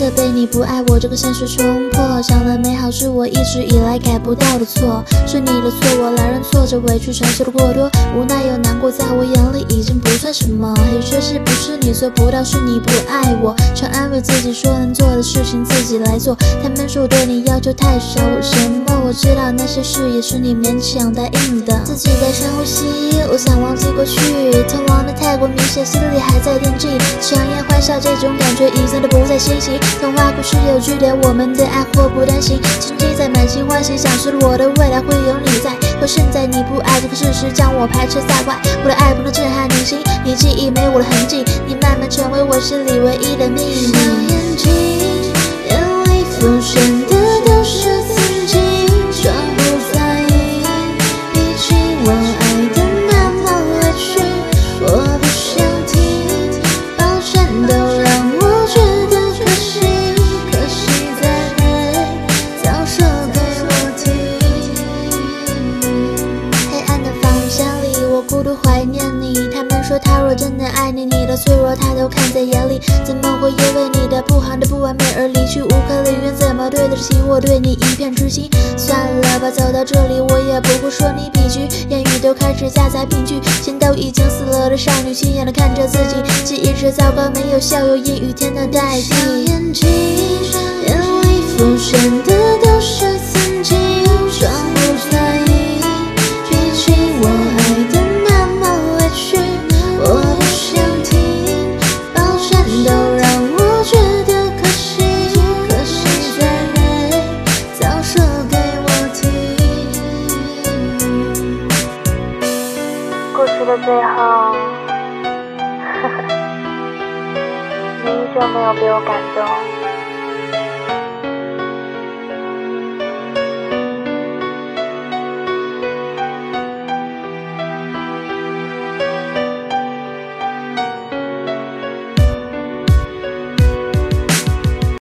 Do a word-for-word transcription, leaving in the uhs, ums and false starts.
的被你不爱我这个现实冲破，想了美好是我一直以来改不掉的错，是你的错，我来认错，这委屈承受的过多，无奈又难过，在我眼里已经不算什么。也确实不是你做不到，是你不爱我，常安慰自己说能做的事情自己来做，他们说我对你要求太少，我什么我知道那些事也是你勉强答应的。自己在深呼吸，我想忘记过去，痛忘的太过明显，心里还在惦记，强颜欢笑这种感觉已经都不再稀奇，童话故事有句点，我们的爱祸不单行，沉浸在满心欢喜，想是我的未来会有你在，可现在你不爱这个事实将我排斥在外，我的爱不能震撼你心，你记忆没有我的痕迹，你慢慢成为我心里唯一的秘密。小眼睛眼里浮现的都是曾经，装不在意，比起我爱的那么委屈，我不想听，抱歉都让我觉得可惜，可惜在没早说给我听。黑暗的房间里，我孤独怀念你，他们说他若真的爱你，你的脆弱他都看在眼里，怎么会因为你的不好的不完美而离去，无可理喻，怎么对得起我对你一片痴心。算了吧，走到这里我也不会说你比局，言语都开始夹杂病句，心都已经死了的少女亲眼的看着自己，记忆是糟糕没有笑有阴雨天的代替。小眼睛眼里浮现的都是曾经，装不在意，比起我爱的那么委屈，我不想听，抱歉都让我觉得可惜，可惜在没早说给我听。 故事的最后，呵呵，你依旧没有被我感动。